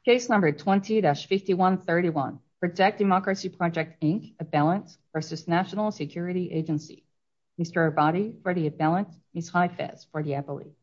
Case number 20-5131, Protect Democracy Project, Inc., Appellant versus National Security Agency. Mr. Abadi for the appellant, Ms. Haifez for the appellate.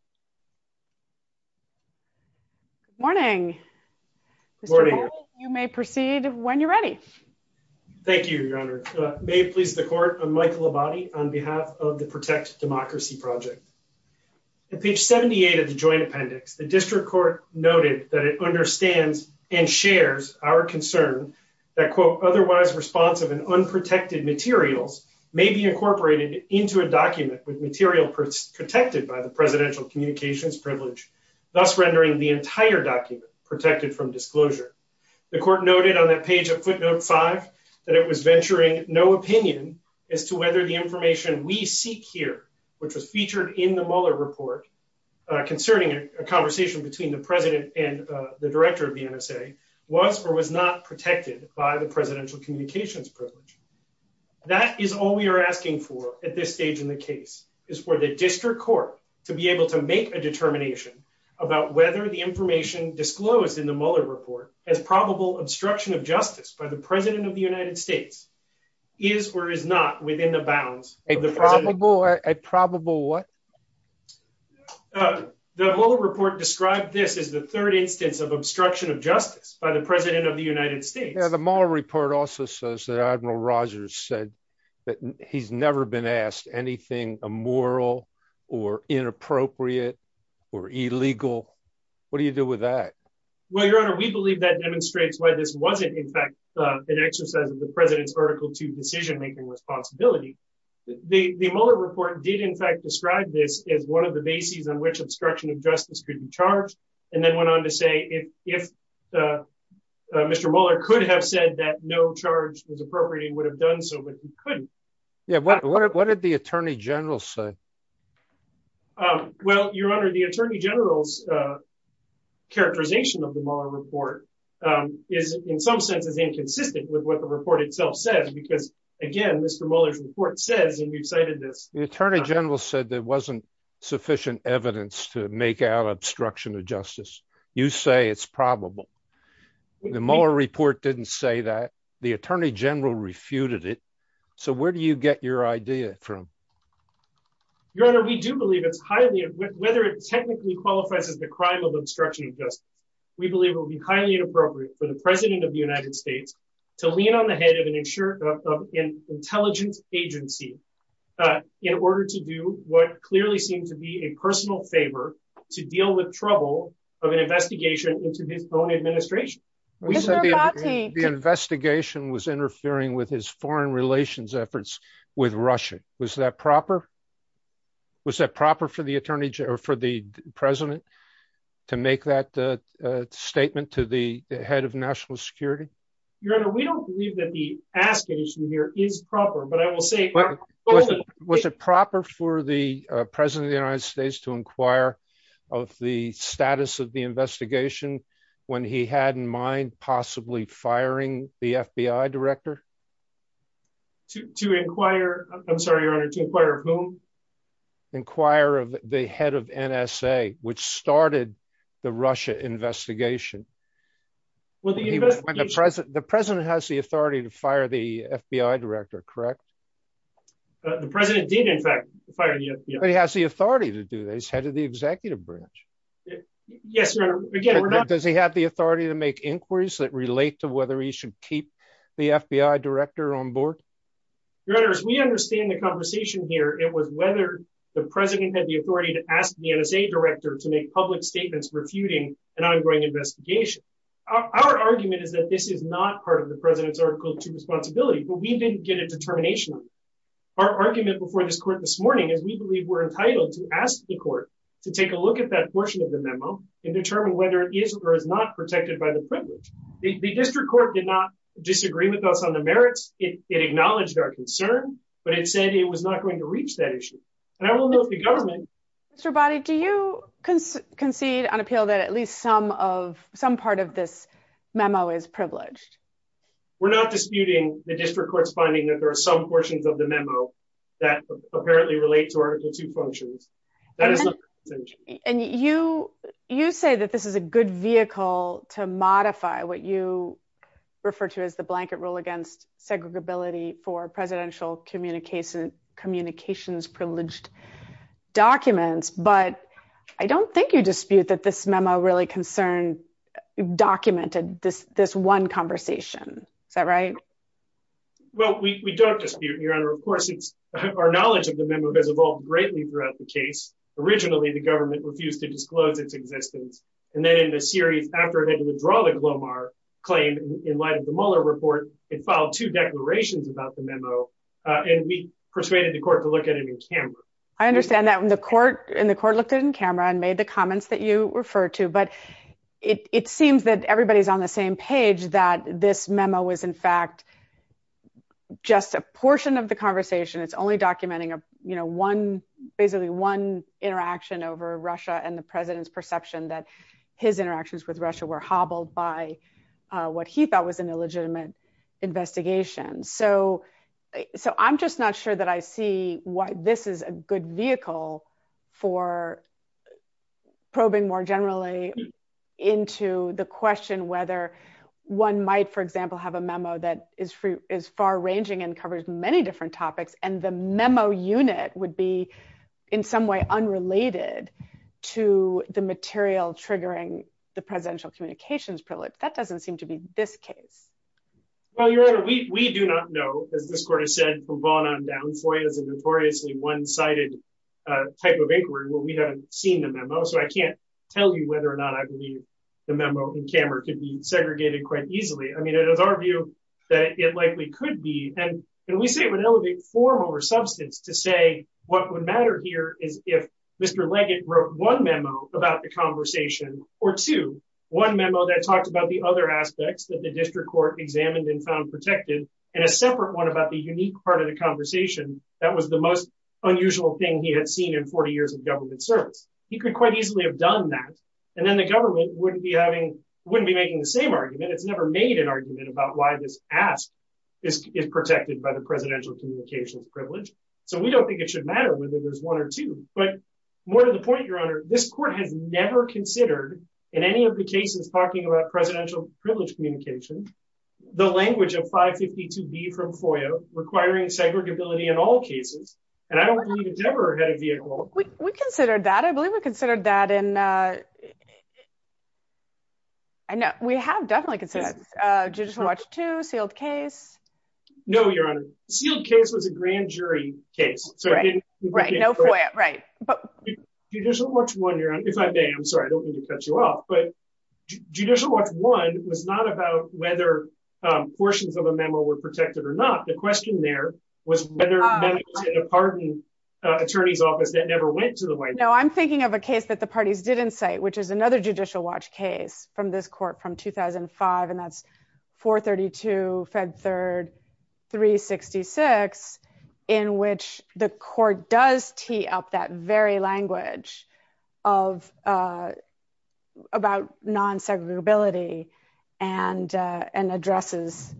Good morning. Good morning. Mr. Abadi, you may proceed when you're ready. Thank you, Your Honor. May it please the court, I'm Michael Abadi on behalf of the Protect Democracy Project. At page 78 of the joint appendix, the district court noted that it understands and shares our concern that, quote, otherwise responsive and unprotected materials may be incorporated into a document with material protected by the presidential communications privilege, thus rendering the entire document protected from disclosure. The court noted on that page of footnote 5 that it was venturing no opinion as to whether the information we seek here, which was featured in the Mueller report concerning a conversation between the president and the director of the NSA, was or was not protected by the presidential communications privilege. That is all we are asking for at this stage in the case, is for the district court to be able to make a determination about whether the information disclosed in the Mueller report as probable obstruction of justice by the president of the United States is or is not within the bounds of the A probable what? The Mueller report described this as the third instance of obstruction of justice by the president of the United States. Yeah, the Mueller report also says that Admiral Rogers said that he's never been asked anything immoral or inappropriate or illegal. What do you do with that? Well, Your Honor, we believe that demonstrates why this wasn't, in fact, an exercise of the president's Article 2 decision-making responsibility. The Mueller report did, in fact, describe this as one of the bases on which obstruction of justice could be charged, and then went on to say if Mr. Mueller could have said that no charge was appropriate, he would have done so, but he couldn't. Yeah, what did the Attorney General say? Well, Your Honor, the Attorney General's characterization of the Mueller report is, in some senses, inconsistent with what the report itself says, because, again, Mr. Mueller's report says, and we've cited this. The Attorney General said there wasn't sufficient evidence to make out obstruction of justice. You say it's probable. The Mueller report didn't say that. The Attorney General refuted it. So where do you get your idea from? Your Honor, we do believe it's highly, whether it technically qualifies as the crime of obstruction of justice, we believe it would be highly inappropriate for the President of the United States to lean on the head of an intelligence agency in order to do what clearly seems to be a personal favor to deal with trouble of an investigation into his own administration. The investigation was interfering with his foreign relations efforts with Russia. Was that proper? Was that proper for the Attorney General or for the President to make that statement to the head of national security? Your Honor, we don't believe that the ask issue here is proper, but I will say... Was it proper for the President of the United States to inquire of the status of the investigation when he had in mind possibly firing the FBI director? To inquire, I'm sorry, Your Honor, to inquire of whom? Inquire of the head of NSA, which started the Russia investigation. Well, the president has the authority to fire the FBI director, correct? The president did, in fact, fire the FBI. But he has the authority to do that. He's head of the executive branch. Yes, Your Honor. Again, we're not... Does he have the authority to make inquiries that relate to whether he should keep the FBI director on board? Your Honor, as we understand the conversation here, it was whether the president had the authority to ask the NSA director to make public statements refuting an ongoing investigation. Our argument is that this is not part of the president's Article 2 responsibility, but we didn't get a determination on it. Our argument before this court this morning is we believe we're entitled to ask the court to take a look at that portion of the memo and determine whether it is or is not protected by the privilege. The district court did not disagree with us on the merits. It acknowledged our concern, but it said it was not going to reach that issue. And I will note the government... Mr. Abadi, do you concede on appeal that at least some part of this memo is privileged? We're not disputing the district court's finding that there are some portions of the memo that apparently relate to Article 2 functions. That is not... And you you say that this is a good vehicle to modify what you refer to as the blanket rule against segregability for presidential communications privileged documents, but I don't think you dispute that this memo really documented this one conversation. Is that right? Well, we don't dispute, Your Honor. Of course, our knowledge of the memo has evolved greatly throughout the case. Originally, the government refused to disclose its existence. And then in the series, after it had to withdraw the Glomar claim in light of the Mueller report, it filed 2 declarations about the memo. And we persuaded the court to look at it in camera. I understand that when the court looked at it in camera and made the comments that you referred to, but it seems that everybody's on the same page that this memo was in fact just a portion of the conversation. It's only documenting basically one interaction over Russia and the president's perception that his interactions with Russia were hobbled by what he thought was an illegitimate investigation. So I'm just not sure that I see why this is a good vehicle for probing more generally into the question whether one might, for example, have a memo that is far-ranging and covers many different topics, and the memo unit would be in some way unrelated to the material triggering the presidential communications privilege. That doesn't seem to be this case. Well, Your Honor, we do not know, as this court has said from Vaughn on down, FOIA is a notoriously one-sided type of inquiry where we haven't seen the memo, so I can't tell you whether or not I believe the memo in camera could be segregated quite easily. I mean, it is our view that it likely could be, and we say it would elevate form over substance to say what would matter here is if Mr. Leggett wrote one memo about the conversation or 2, one memo that talked about the other aspects that the district court examined and found protected, and a separate one about the unique part of the conversation that was the most unusual thing he had seen in 40 years of government service. He could quite easily have done that, and then the government wouldn't be making the same argument. It's never made an argument about why this ask is protected by the presidential communications privilege. So we don't think it should matter whether there's 1 or 2. But more to the point, Your Honor, this court has never considered in any of the cases talking about presidential privilege communication, the language of 552B from FOIA requiring segregability in all cases. And I don't believe it's ever had a vehicle. We considered that. I believe we considered that in, I know we have definitely considered Judicial Watch 2, sealed case. No, Your Honor. Sealed case was a grand jury case. So right, no FOIA, right. But Judicial Watch 1, Your Honor, if I may, I'm sorry, I don't mean to cut you off, but Judicial Watch 1 was not about whether portions of a memo were protected or not. The question there was whether memos in a pardon attorney's office that never went to the White House. No, I'm thinking of a case that the parties didn't cite, which is another Judicial Watch case from this court from 2005, and that's 432 Fed 3rd 366, in which the court does tee up that very language of about non-segregability and addresses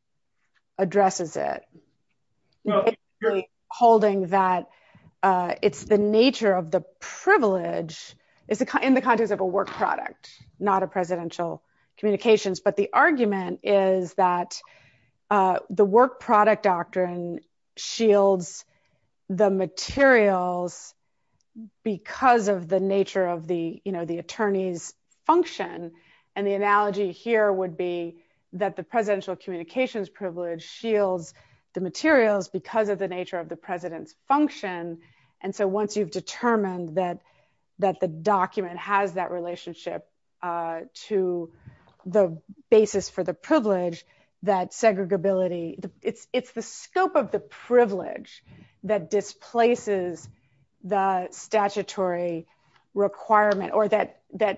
it. Well, holding that it's the nature of the privilege is in the context of a work product, not a presidential communications. But the argument is that the work product doctrine shields the materials because of the nature of the attorney's function. And the analogy here would be that the presidential communications privilege shields the materials because of the nature of the president's function. And so once you've determined that the document has that relationship to the basis for the privilege, that segregability, it's the scope of the privilege that displaces the statutory requirement, or that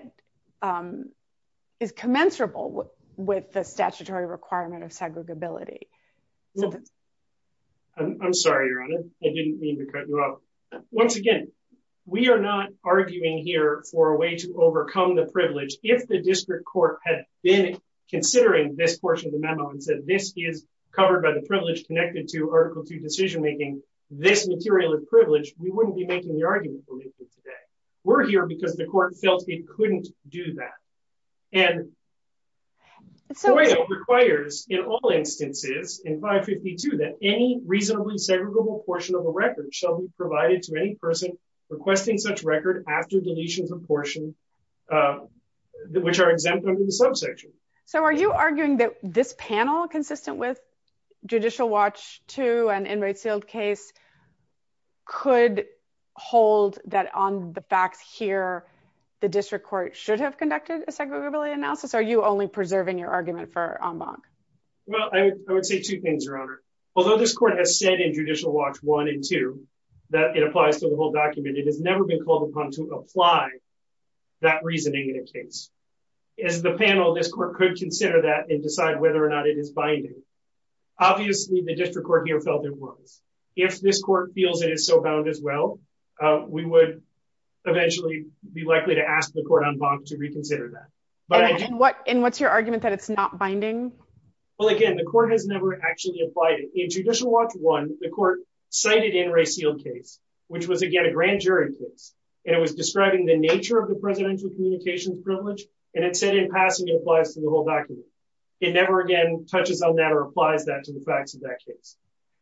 is commensurable with the statutory requirement of segregability. So I'm sorry, Your Honor, I didn't mean to cut you off. Once again, we are not arguing here for a way to overcome the privilege. If the district court had been considering this portion of the memo and said this is covered by the privilege connected to Article 2 decision-making, this material is privileged, we wouldn't be making the argument we're making today. We're here because the court felt it couldn't do that. And FOIA requires, in all instances, in 552, that any reasonably segregable portion of a record shall be provided to any person requesting such record after deletions of portion, which are exempt under the subsection. So are you arguing that this panel, consistent with Judicial Watch 2 and In re Sealed case, could hold that on the facts here, the district court should have conducted a segregability analysis? Or are you only preserving your argument for en banc? Well, I would say two things, Your Honor. Although this court has said in Judicial Watch 1 and 2 that it applies to the whole document, it has never been called upon to apply that reasoning in a case. As the panel, this court could consider that and decide whether or not it is binding. Obviously, the district court here felt it was. If this court feels it is so bound as well, we would eventually be likely to ask the court en banc to reconsider that. But and what's your argument that it's not binding? Well, again, the court has never actually applied it. In Judicial Watch 1, the court cited In re Sealed case, which was, again, a grand jury case. And it was describing the nature of the presidential communications privilege. And it said in passing, it applies to the whole document. It never again touches on that or applies that to the facts of that case.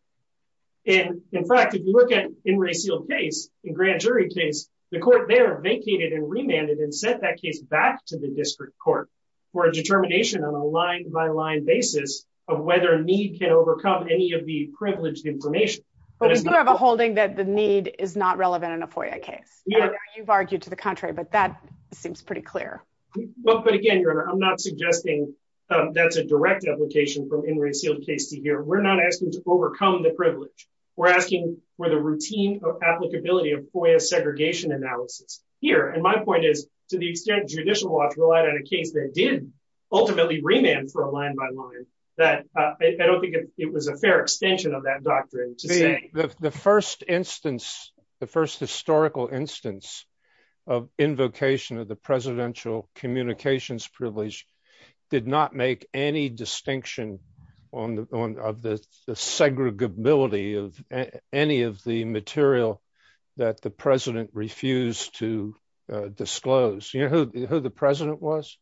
And in fact, if you look at In re Sealed case, in grand jury case, the court there vacated and remanded and sent that case back to the district court for a determination on a line-by-line basis of whether need can overcome any of the privileged information. But we do have a holding that the need is not relevant in a FOIA case. Yeah. You've argued to the contrary, but that seems pretty clear. Well, but again, Your Honor, I'm not suggesting that's a direct application from In re Sealed case to here. We're not asking to overcome the privilege. We're asking for the routine of applicability of FOIA segregation analysis here. And my point is, to the extent Judicial Watch relied on a case that did ultimately remand for a line-by-line, that I don't think it was a fair extension of that doctrine to say. The first instance, the first historical instance of invocation of the presidential communications privilege did not make any distinction on the segregability of any of the material that the president refused to disclose. You know who the president was?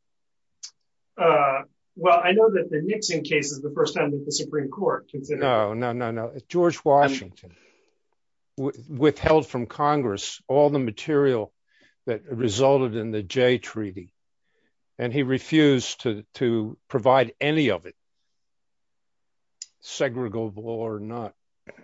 Well, I know that the Nixon case is the first time that the Supreme Court considered. No. George Washington withheld from Congress all the material that resulted in the Jay Treaty, and he refused to provide any of it, segregable or not.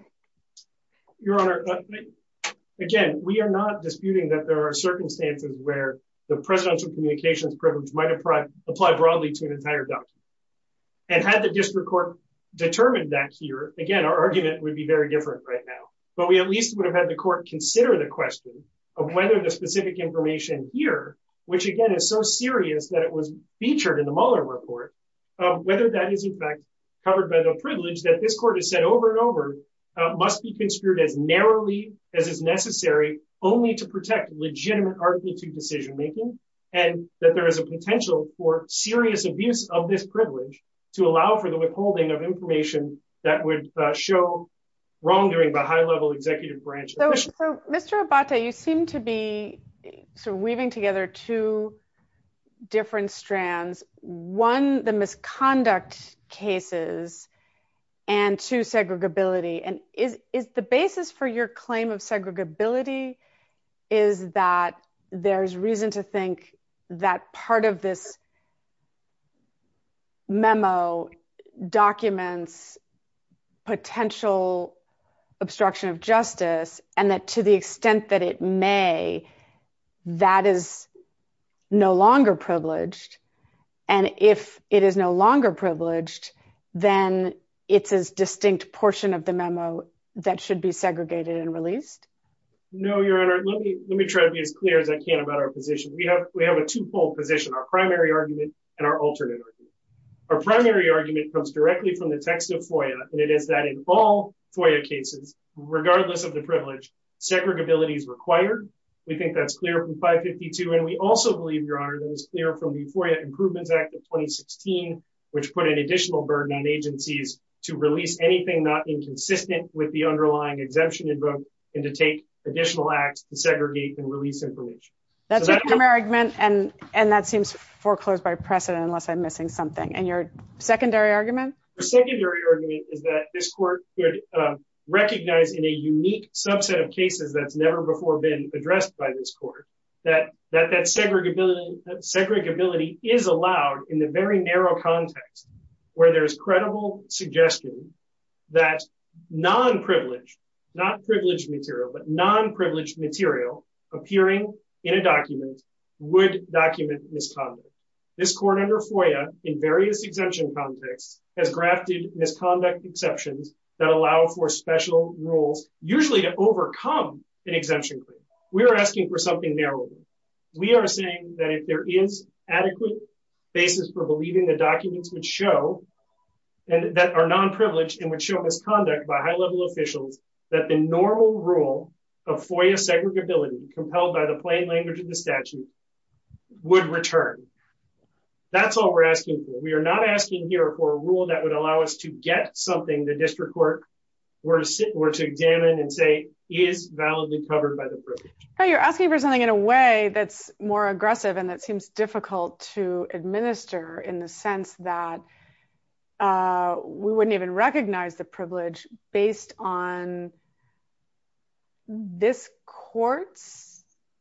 Your Honor, again, we are not disputing that there are circumstances where the presidential communications privilege might apply broadly to an entire document. And had the district court determined that here, again, our argument would be very different right now. But we at least would have had the court consider the question of whether the specific information here, which again is so serious that it was featured in the Mueller report, whether that is in fact covered by the privilege that this court has said over and over, must be construed as narrowly as is necessary only to protect legitimate Article 2 decision-making, and that there is a potential for serious abuse of this privilege to allow for the withholding of information that would show wrongdoing by high-level executive branch officials. So, Mr. Abate, you seem to be sort of weaving together two different strands. One, the misconduct cases, and two, segregability. And is the basis for your claim of segregability is that there's reason to think that part of this memo documents potential obstruction of justice, and that to the extent that it may, that is no longer privileged. And if it is no longer privileged, then it's a distinct portion of the memo that should be segregated and released? No, Your Honor. Let me try to be as clear as I can about our position. We have a two-fold position, our primary argument and our alternate argument. Our primary argument comes directly from the text of FOIA, and it is that in all FOIA cases, regardless of the privilege, segregability is required. We think that's clear from 552, and we also believe, Your Honor, that is clear from the FOIA Improvements Act of 2016, which put an additional burden on agencies to release anything not inconsistent with the underlying exemption invoked and to take additional acts to segregate and release information. That's your primary argument, and that seems foreclosed by precedent unless I'm missing something. And your secondary argument? The secondary argument is that this court could recognize in a unique subset of cases that's never before been addressed by this court that segregability is allowed in the very narrow context where there's credible suggestion that non-privileged, not privileged material, but non-privileged material appearing in a document would document misconduct. This court under FOIA in various exemption contexts has grafted misconduct exceptions that allow for special rules, usually to overcome an exemption claim. We are asking for something narrower. We are saying that if there is adequate basis for believing the documents would show, and that are non-privileged and would show misconduct by high-level officials, that the normal rule of FOIA segregability, compelled by the plain language of the statute, would return. That's all we're asking for. We are not asking here for a rule that would allow us to get something the district court were to examine and say is validly covered by the privilege. You're asking for something in a way that's more aggressive and that seems difficult to administer in the sense that we wouldn't even recognize the privilege based on this court's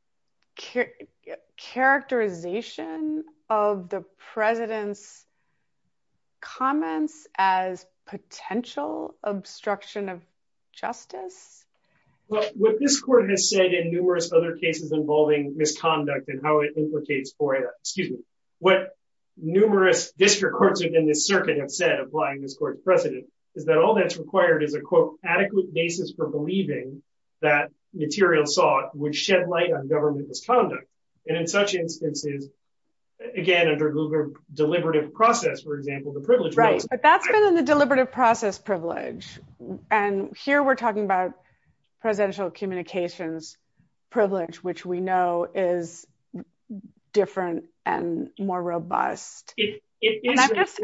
characterization of the president's comments as potential obstruction of justice? Well, what this court has said in numerous other cases involving misconduct and how it implicates FOIA, what numerous district courts within this circuit have said, applying this court's precedent, is that all that's required is a, quote, adequate basis for believing that material sought would shed light on government misconduct. And in such instances, again, under deliberative process, for example, the privilege. Right, but that's been in the deliberative process privilege. And here we're talking about presidential communications privilege, which we know is different and more robust. It's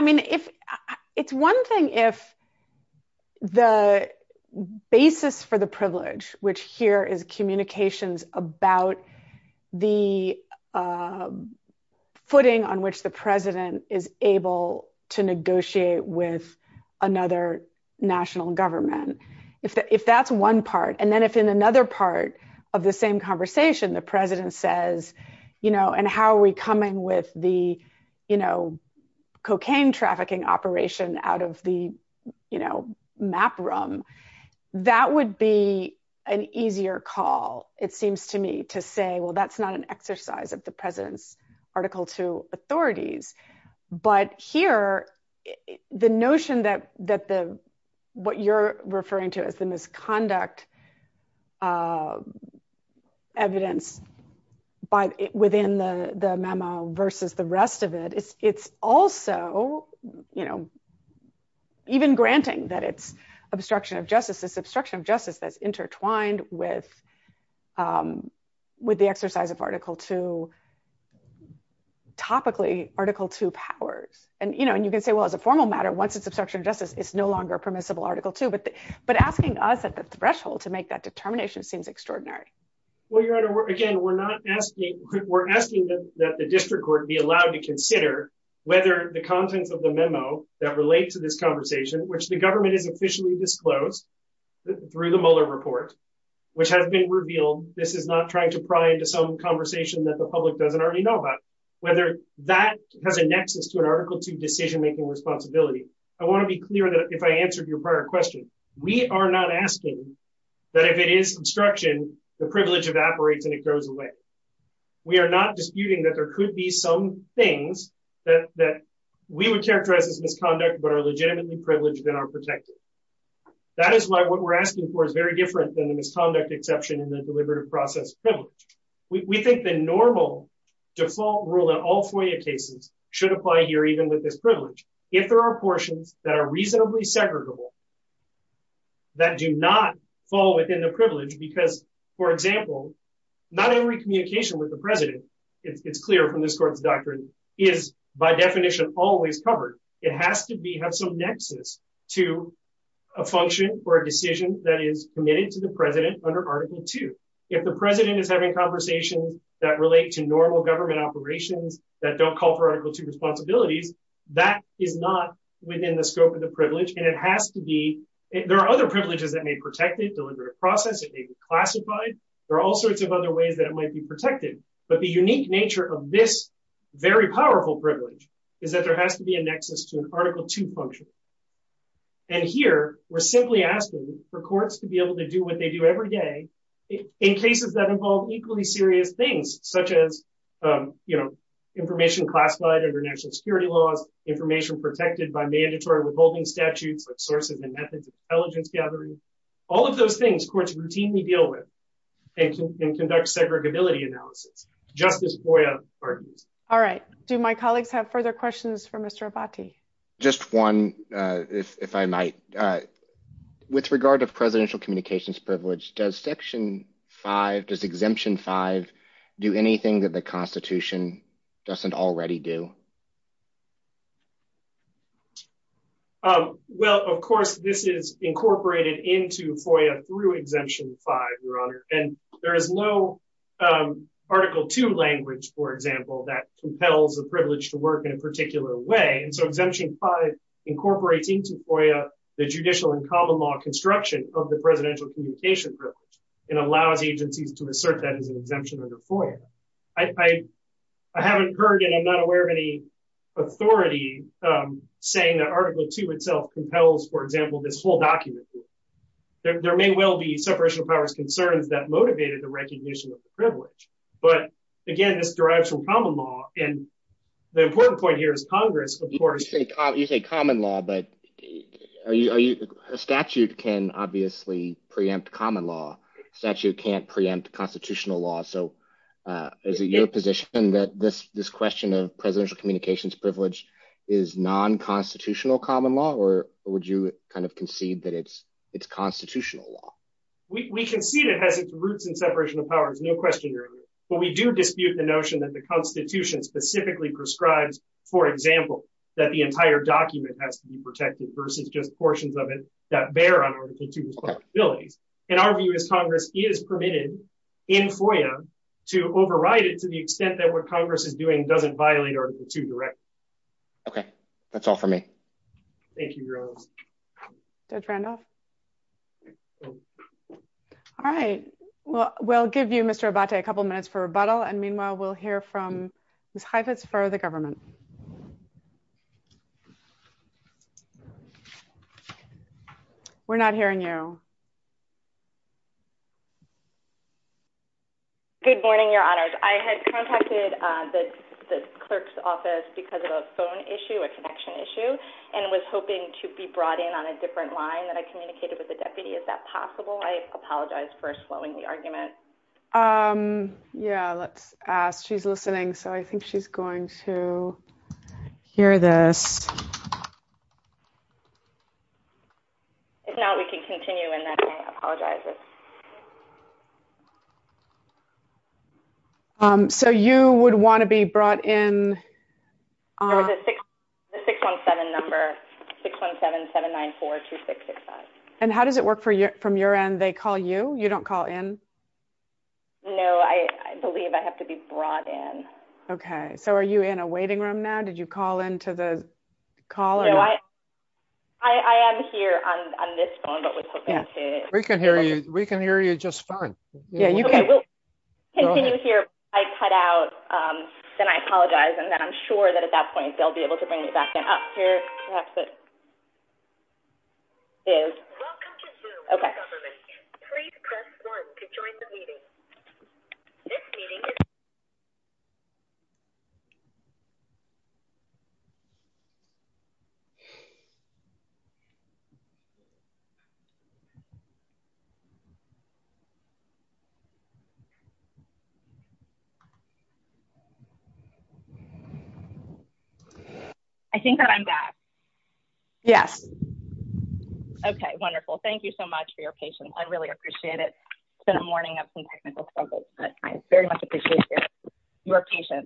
one thing if the basis for the privilege, which here is communications about the footing on which the president is able to negotiate with another national government. If that's one part, and then if in another part of the same conversation, the president says, and how are we coming with the, cocaine trafficking operation out of the, map room, that would be an easier call, it seems to me, to say, well, that's not an exercise of the president's Article 2 authorities. But here, the notion that what you're referring to as the misconduct evidence within the memo versus the rest of it, it's also, even granting that it's obstruction of justice, it's obstruction of justice that's intertwined with the exercise of Article 2, topically Article 2 powers. And, and you can say, well, as a formal matter, once it's obstruction of justice, it's no longer a permissible Article 2. But asking us at the threshold to make that determination seems extraordinary. Well, Your Honor, we're asking that the district court be allowed to consider whether the contents of the memo that relate to this conversation, which the government has officially disclosed through the Mueller report, which has been revealed, this is not trying to pry into some conversation that the public doesn't already know about, whether that has a nexus to an Article 2 decision-making responsibility. I want to be clear that if I answered your prior question, we are not asking that if it is obstruction, the privilege evaporates and it goes away. We are not disputing that there could be some things that we would characterize as misconduct, but are legitimately privileged and are protected. That is why what we're asking for is very different than the misconduct exception in the deliberative process privilege. We think the normal default rule in all FOIA cases should apply here, even with this privilege. If there are portions that are reasonably segregable that do not fall within the privilege, because, for example, not every communication with the president, it's clear from this court's doctrine, is by definition always covered. It has to have some nexus to a function or a decision that is committed to the president under Article 2. If the president is having conversations that relate to normal government operations that don't call for Article 2 responsibilities, that is not within the scope of the privilege, and it has to be. There are other privileges that may protect it, deliberative process, it may be classified. There are all sorts of other ways that it might be protected. But the unique nature of this very powerful privilege is that there has to be a nexus to an Article 2 function. And here, we're simply asking for courts to be able to do what they do every day in cases that involve equally serious things, such as, information classified under national security laws, information protected by mandatory withholding statutes like sources and methods of intelligence gathering. All of those things courts routinely deal with and conduct segregability analysis, just as FOIA argues. All right. Do my colleagues have further questions for Mr. Abbate? Just one, if I might. With regard to presidential communications privilege, does Exemption 5 do anything that the Constitution doesn't already do? Well, of course, this is incorporated into FOIA through Exemption 5, Your Honor. And there is no Article 2 language, for example, that compels a privilege to work in a particular way. And so Exemption 5 incorporates into FOIA the judicial and common law construction of the presidential communication privilege and allows agencies to assert that as an exemption under FOIA. I haven't heard, and I'm not aware of any authority saying that Article 2 itself compels, for example, this whole document. There may well be separation of powers concerns that motivated the recognition of the privilege. But again, this derives from common law. And the important point here is Congress, of course. You say common law, but a statute can obviously preempt common law. Statute can't preempt constitutional law. So is it your position that this question of presidential communications privilege is non-constitutional common law, or would you kind of concede that it's constitutional law? We concede it has its roots in separation of powers, no question, Your Honor. But we do dispute the notion that the Constitution specifically prescribes, for example, that the entire document has to be protected versus just portions of it that bear on Article 2 responsibilities. And our view is Congress is permitted in FOIA to override it to the extent that what Congress is doing doesn't violate Article 2 directly. Okay, that's all for me. Thank you, Your Honor. Judge Randolph? All right. Well, we'll give you, Mr. Abbate, a couple minutes for rebuttal, and meanwhile, we'll hear from Ms. Heifetz for the government. We're not hearing you. Good morning, Your Honors. I had contacted the clerk's office because of a phone issue, a connection issue, and was hoping to be brought in on a different line that I communicated with the deputy. Is that possible? I apologize for slowing the argument. Yeah, let's ask. She's listening, so I think she's going to hear this. If not, we can continue, and then I apologize. So you would want to be brought in. There was a 617 number, 617-794-2665. And how does it work from your end? They call you? You don't call in? No, I believe I have to be brought in. Okay. So are you in a waiting room now? Did you call into the call? No, I am here on this phone, but was hoping to. We can hear you. We can hear you just fine. Yeah, you okay, can. We'll continue here. I cut out, then I apologize, and then I'm sure that at that point they'll be able to bring me back in. Here, perhaps it is. Welcome to Zoom Okay. Government. Please press 1 to join the meeting. This meeting is... I think that I'm back. Yes. Okay, wonderful. Thank you so much for your patience. I really appreciate it. It's been a morning of some technical struggles, but I very much appreciate your patience.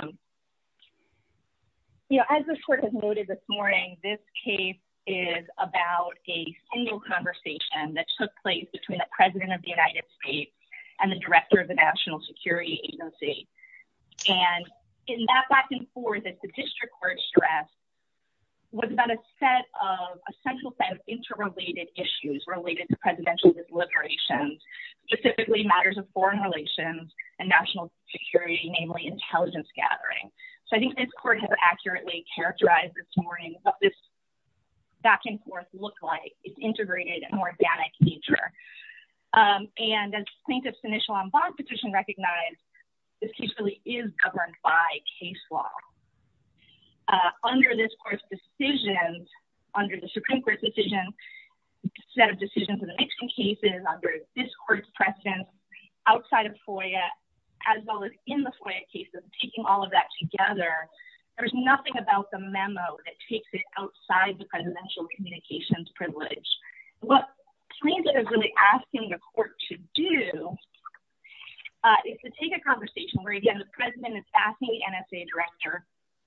As the court has noted this morning, this case is about a single conversation that took place between the President of the United States and the director of the National Security Agency. And in that back and forth, as the district court stressed, was about a central set of interrelated issues related to presidential deliberations, specifically matters of foreign relations and national security, namely intelligence gathering. So I think this court has accurately characterized this morning what this back and forth looked like. It's integrated and organic nature. And as plaintiff's initial en banc petition recognized, this case really is governed by case law. Under this court's decisions, under the Supreme Court's decision, set of decisions in the Nixon cases, under this court's precedents outside of FOIA, as well as in the FOIA cases, taking all of that together, there's nothing about the memo that takes it outside the presidential communications privilege. What plaintiff is really asking the court to do is to take a conversation where, again, the president is asking the NSA director,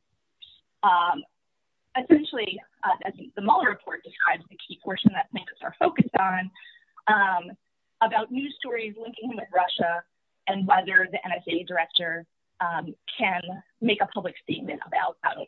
essentially, as the Mueller report describes the key portion that plaintiffs are focused on, about news stories linking him with Russia and whether the NSA director can make a public statement about those.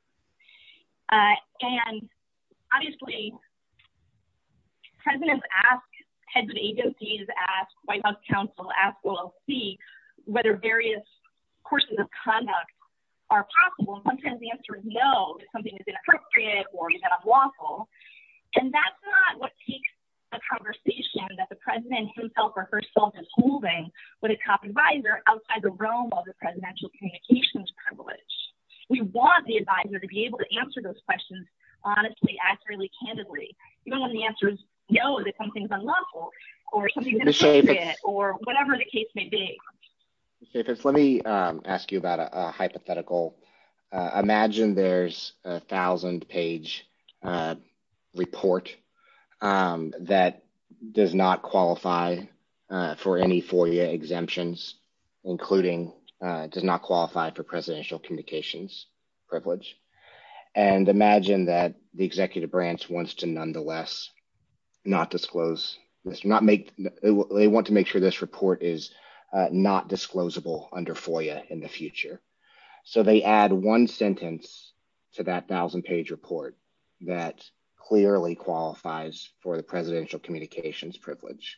And obviously, presidents ask heads of agencies, ask White House counsel, ask OLC whether various courses of conduct are possible. And sometimes the answer is no, that something is inappropriate or even unlawful. And that's not what takes a conversation that the president himself or herself is holding with a top advisor outside the realm of the presidential communications privilege. We want the advisor to be able to answer those questions honestly, accurately, candidly, even when the answer is no, that something's unlawful or something's inappropriate or whatever the case may be. Chaffetz, let me ask you about a hypothetical. Imagine there's a 1,000-page report that does not qualify for any FOIA exemptions, including does not qualify for presidential communications privilege. And imagine that the executive branch wants to nonetheless not disclose this, they want to make sure this report is not disclosable under FOIA in the future. So they add one sentence to that 1,000-page report that clearly qualifies for the presidential communications privilege.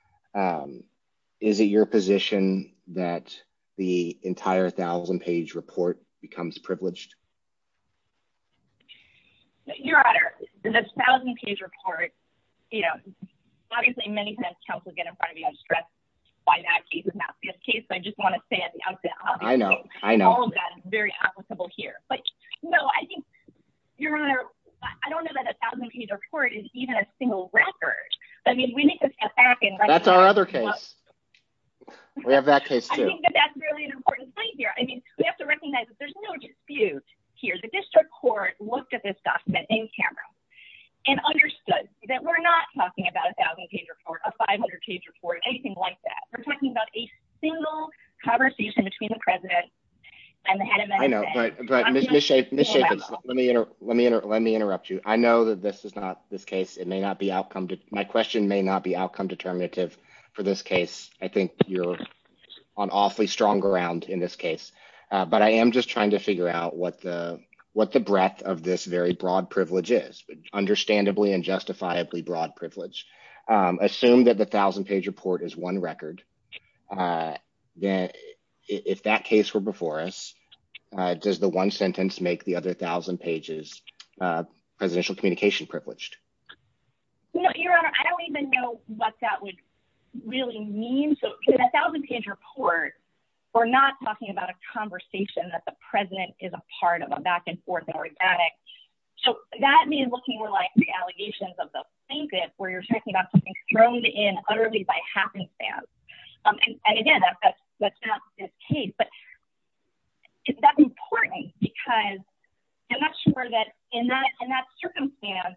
Is it your position that the entire 1,000-page report becomes privileged? Your Honor, this 1,000-page report, obviously many times counsel get in front of you and stress why that case is not this case. So I just want to say at the outset, I know. All of that is very applicable here. But no, I think, Your Honor, I don't know that a 1,000-page report is even a single record. I mean, we need to step back and that's our other case. We have that case too. I think that's really an important point here. I mean, we have to recognize that there's no dispute here. The district court looked at this document in camera and understood that we're not talking about a 1,000-page report, a 500-page report, anything like that. We're talking about a single conversation between the president and the head of NSA. I know, but Ms. Chaffetz, let me interrupt you. I know that this is not this case. It may not be my question may not be outcome determinative for this case. I think you're on awfully strong ground in this case. But I am just trying to figure out what the breadth of this very broad privilege is, understandably and justifiably broad privilege. Assume that the 1,000-page report is one record. Then if that case were before us, does the one sentence make the other 1,000 pages presidential communication privileged? No, Your Honor, I don't even know what that would really mean. So in a 1,000-page report, we're not talking about a conversation that the president is a part of, a back and forth and organic. So that means looking more like the allegations of the plaintiff, where you're talking about something thrown in utterly by happenstance. And again, that's not this case, but that's important because I'm not sure that in that circumstance,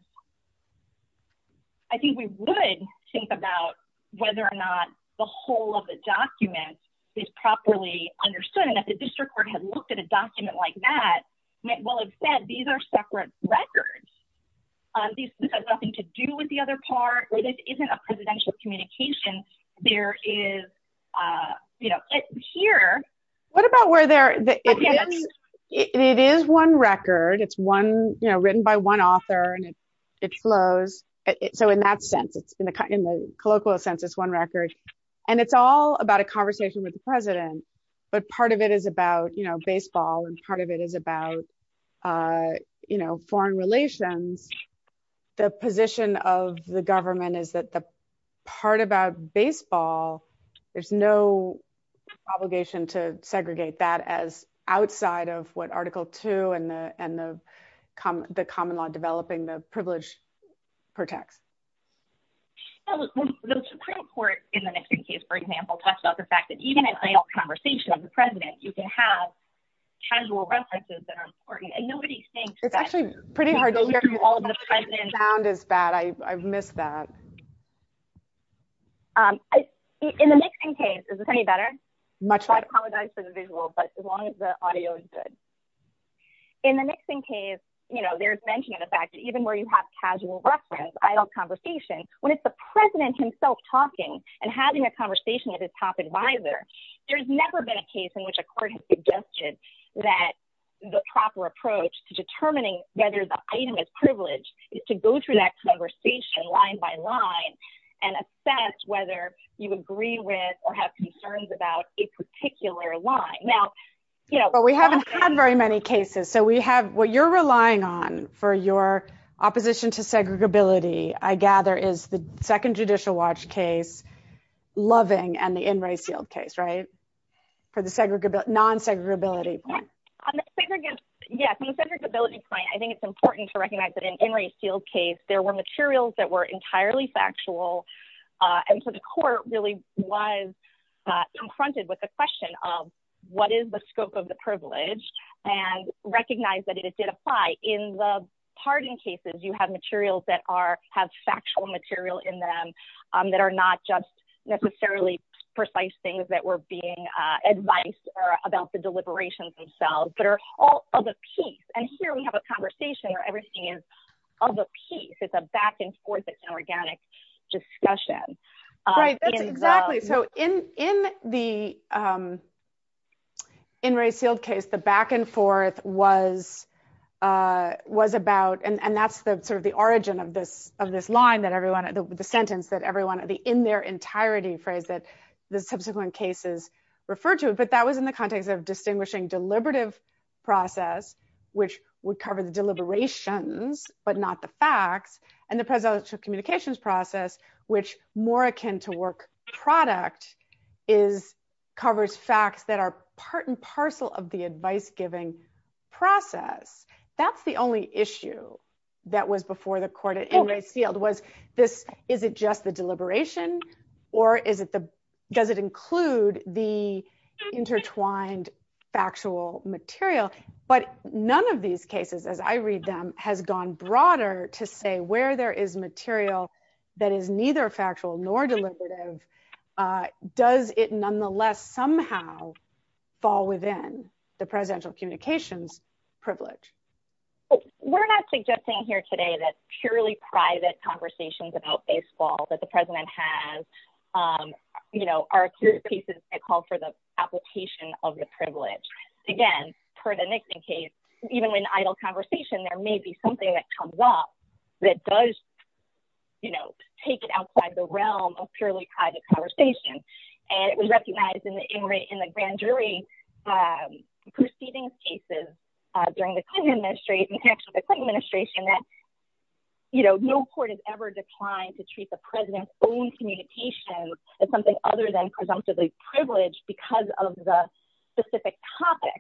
I think we would think about whether or not the whole of the document is properly understood. And if the district court had looked at a document like that, might well have said these are separate records. This has nothing to do with the other part, or this isn't a presidential communication. There is Here. What about where it is one record, it's one, written by one author, and it flows. So in that sense, it's in the colloquial sense, it's one record, and it's all about a conversation with the president. But part of it is about, baseball, and part of it is about, foreign relations. The position of the government is that the part about baseball, there's no obligation to segregate that as outside of what Article 2 and the common law developing the privilege protects. The Supreme Court in the Nixon case, for example, talks about the fact that even in idle conversation of the president, you can have casual references that are important, and nobody thinks it's actually pretty hard to hear. All of the president's sound is bad. I've missed that. In the Nixon case, is this any better? Much better. I apologize for the visual, but as long as the audio is good. In the Nixon case, there's mention of the fact that even where you have casual reference, idle conversation, when it's the president himself talking and having a conversation with his top advisor, there's never been a case in which a court has suggested that the proper approach to determining whether the item is privileged is to go through that conversation line by line and assess whether you agree with or have concerns about a particular line. Now, but we haven't had very many cases. So we have what you're relying on for your opposition to segregability, I gather, is the Second Judicial Watch case, Loving, and the In re Sealed case, right? For the non-segregability point. On the segregability point, I think it's important to recognize that in re Sealed case, there were materials that were entirely factual. And so the court really was confronted with the question of what is the scope of the privilege, and recognize that it did apply. In the pardon cases, you have materials that have factual material in them that are not just necessarily precise things that were being advised or about the deliberations themselves, but are all of a piece. And here we have a conversation where everything is of a piece. It's a back and forth, it's an organic discussion. Right, that's exactly. So in the In re Sealed case, the back and forth was about, and that's the sort of the origin of this line that everyone, the sentence that everyone, the in their entirety phrase that the subsequent cases referred to. But that was in the context of distinguishing deliberative process, which would cover the deliberations, but not the facts, and the presidential communications process, which more akin to work product covers facts that are part and parcel of the advice giving process. That's the only issue that was before the court at In re Sealed. Was this, is it just the deliberation, or does it include the intertwined factual material? But none of these cases, as I read them, has gone broader to say where there is material that is neither factual nor deliberative, does it nonetheless somehow fall within the presidential communications privilege? We're not suggesting here today that purely private conversations about baseball that the president has, are clear cases that call for the application of the privilege. Again, per the Nixon case, even in idle conversation, there may be something that comes up that does, take it outside the realm of purely private conversation. And it was recognized in the grand jury proceedings cases during the Clinton administration, in connection with the Clinton administration, that no court has ever declined to treat the president's own communications as something other than presumptively privileged because of the specific topic.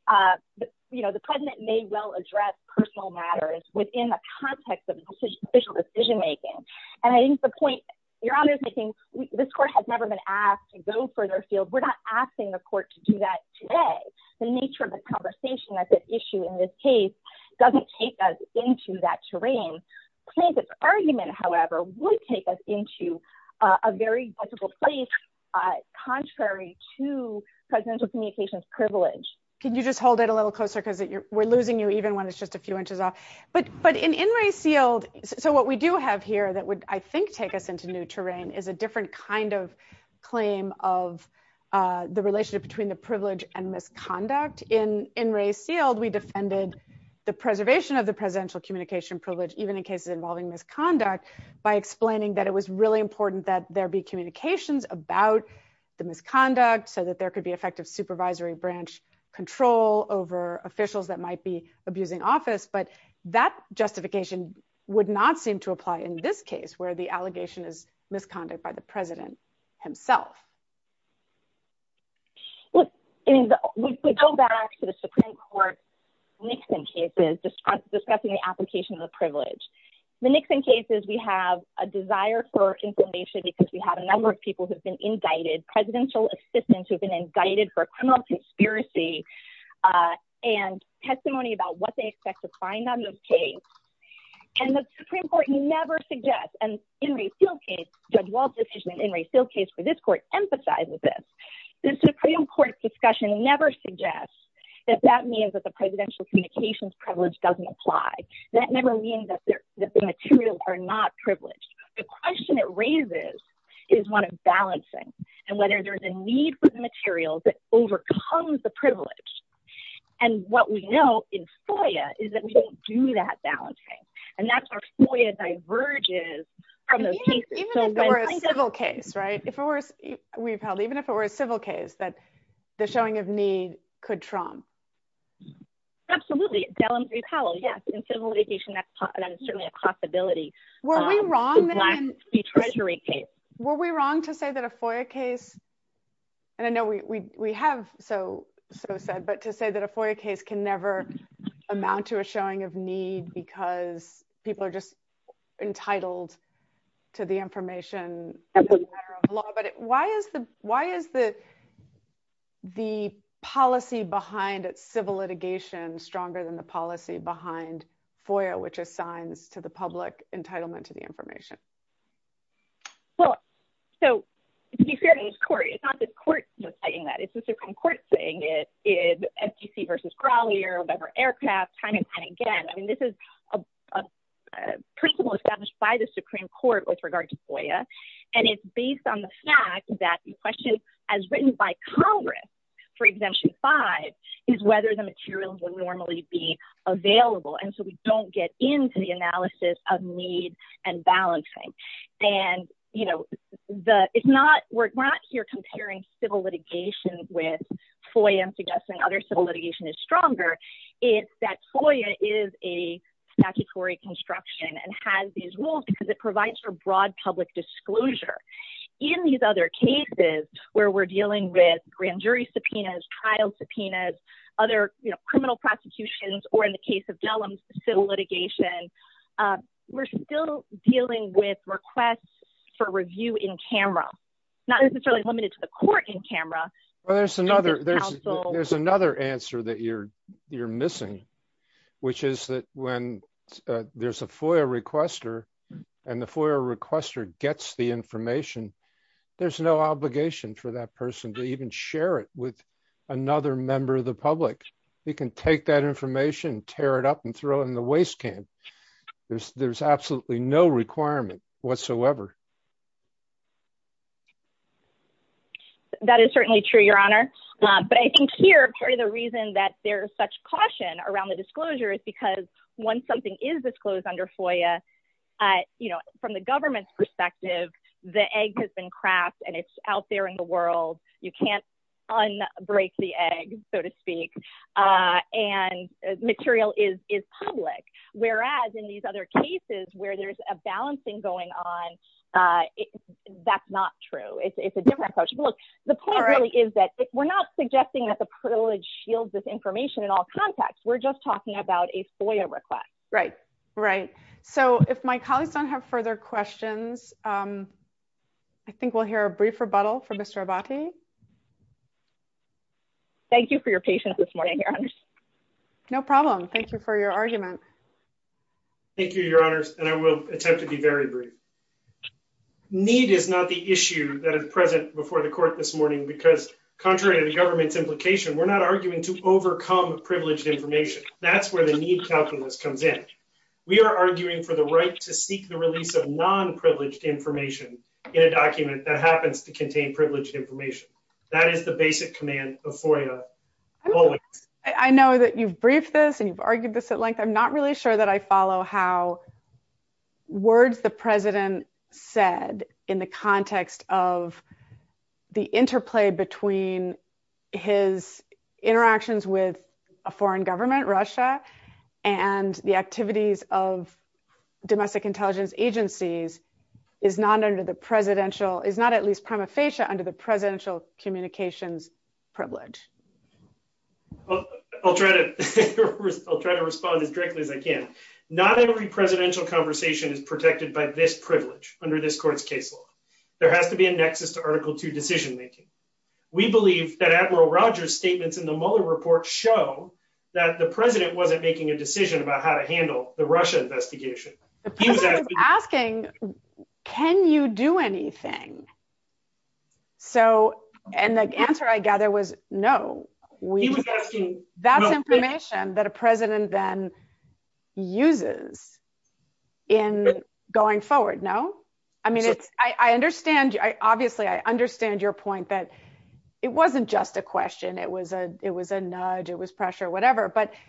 The president may well address personal matters within the context of official decision making. And I think the point Your Honor is making, this court has never been asked to go further afield. We're not asking the court to do that today. The nature of the conversation that's at issue in this case doesn't take us into that terrain. Plaintiff's argument, however, would take us into a very difficult place, contrary to presidential communications privilege. Can you just hold it a little closer, because we're losing you even when it's just a few inches off. But in re Sealed, so what we do have here that would, I think, take us into new terrain is a different kind of claim of the relationship between the privilege and misconduct. In Ray Sealed, we defended the preservation of the presidential communication privilege, even in cases involving misconduct, by explaining that it was really important that there be communications about the misconduct so that there could be effective supervisory branch control over officials that might be abusing office. But that justification would not seem to apply in this case, where the allegation is misconduct by the president himself. Look, we go back to the Supreme Court Nixon cases discussing the application of the privilege. The Nixon cases, we have a desire for information because we have a number of people who've been indicted, presidential assistants who've been indicted for a criminal conspiracy, and testimony about what they expect to find on those cases. And the Supreme Court never suggests, and in Ray Sealed case, Judge Wald's decision in Ray Sealed case for this court emphasizes this. The Supreme Court's discussion never suggests that means that the presidential communications privilege doesn't apply. That never means that the materials are not privileged. The question it raises is one of balancing and whether there's a need for the materials that overcomes the privilege. And what we know in FOIA is that we don't do that balancing. And that's where FOIA diverges from those cases. Even if it were a civil case, right? We've held, even if it were a civil case, that the showing of need could trump. Absolutely. Dellums v. Powell, yes. In civil litigation, that is certainly a possibility. Were we wrong then? The Treasury case. Were we wrong to say that a FOIA case, and I know we have so said, but to say that a FOIA case can never amount to a showing of need because people are just entitled to the information as a matter of law. But why is the policy behind civil litigation stronger than the policy behind FOIA, which assigns to the public entitlement to the information? Well, so to be fair to this court, it's not this court saying that. It's the Supreme Court saying it in FTC versus Crowley or whatever aircraft, time and time again. I mean, this is a principle established by the Supreme Court with regard to FOIA, and it's based on the fact that the question as written by Congress for Exemption 5 is whether the materials will normally be available. And so we don't get into the analysis of need and balancing. And, you know, we're not here comparing civil litigation with FOIA and suggesting other civil litigation is stronger. It's that FOIA is a statutory construction and has these rules because it provides for broad public disclosure. In these other cases where we're dealing with grand jury subpoenas, trial subpoenas, other criminal prosecutions, or in the case of Dellums, civil litigation, we're still dealing with requests for review in camera, not necessarily limited to the court in camera. Well, there's another answer that you're missing, which is that when there's a FOIA requester and the FOIA requester gets the information, there's no obligation for that person to even share it with another member of the public. He can take that information, tear it up, and throw it in the waste can. There's absolutely no requirement whatsoever. That is certainly true, Your Honor. But I think here, part of the reason that there's such caution around the disclosure is because once something is disclosed under FOIA, from the government's perspective, the egg has been cracked and it's out there in the world. You can't unbreak the egg, so to speak, and material is public. Whereas in these other cases where there's a balancing going on, that's not true. It's a different approach. But look, the point really is that we're not suggesting that the privilege shields this information in all contexts. We're just talking about a FOIA request. Right. So if my colleagues don't have further questions, I think we'll hear a brief rebuttal from Mr. Abati. Thank you for your patience this morning, Your Honors. No problem. Thank you for your argument. Thank you, Your Honors, and I will attempt to be very brief. Need is not the issue that is present before the court this morning because, contrary to the government's implication, we're not arguing to overcome privileged information. That's where the need calculus comes in. We are arguing for the right to seek the release of non-privileged information in a document that happens to contain privileged information. That is the basic command of FOIA. Always. I know that you've briefed this and you've argued this at length. I'm not really sure that I follow how words the president said in the context of the interplay between his interactions with a foreign government, Russia, and the activities of domestic intelligence agencies is not under the presidential, is not at least prima facie under the presidential communications privilege. Well, I'll try to respond as directly as I can. Not every presidential conversation is protected by this privilege under this court's case law. There has to be a nexus to Article 2 decision-making. We believe that Admiral Rogers' statements in the Mueller report show that the president wasn't making a decision about how to handle the Russia investigation. The president was asking, can you do anything? So, and the answer I gather was no. He was asking. That's information that a president then uses in going forward, no? I mean, I understand, I understand your point that it wasn't just a question, it was a nudge, it was pressure, whatever.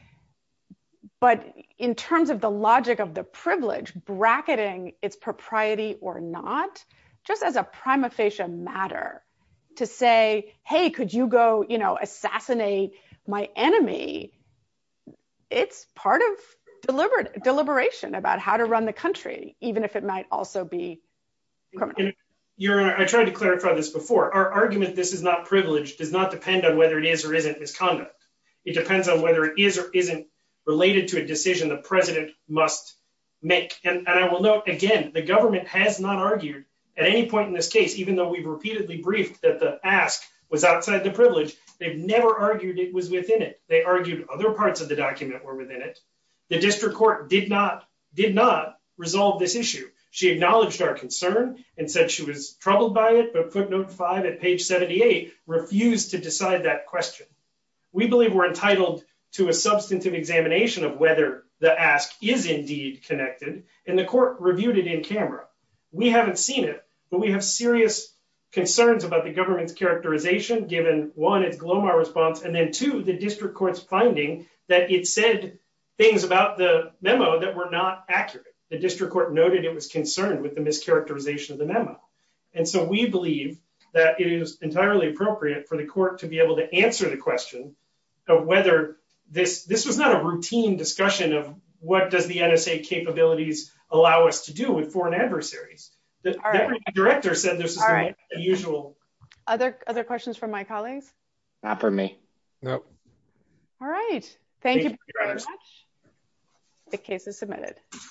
But in terms of the logic of the privilege, bracketing its propriety or not, just as a prima facie matter, to say, hey, could you go, assassinate my enemy? It's part of deliberation about how to run the country, even if it might also be criminal. Your Honor, I tried to clarify this before. Our argument, this is not privilege, does not depend on whether it is or isn't misconduct. It depends on whether it is or isn't related to a decision the president must make. And I will note, again, the government has not argued at any point in this case, even though we've repeatedly briefed that the ask was outside the privilege, they've never argued it was within it. They argued other parts of the document were within it. The district court did not resolve this issue. She acknowledged our concern and said she was troubled by it, but footnote 5 at page 78 refused to decide that question. We believe we're entitled to a substantive examination of whether the ask is indeed connected, and the court reviewed it in camera. We haven't seen it, but we have serious concerns about the government's characterization, given, one, its Glomar response, and then two, the district court's finding that it said things about the memo that were not accurate. The district court noted it was concerned with the mischaracterization of the memo. And so we believe that it is entirely appropriate for the court to be able to answer the question of whether this was not a routine discussion of what does the NSA capabilities allow us to do with foreign adversaries. The director said this is not unusual. Other questions from my colleagues? Not for me. No. All right. Thank you very much. The case is submitted.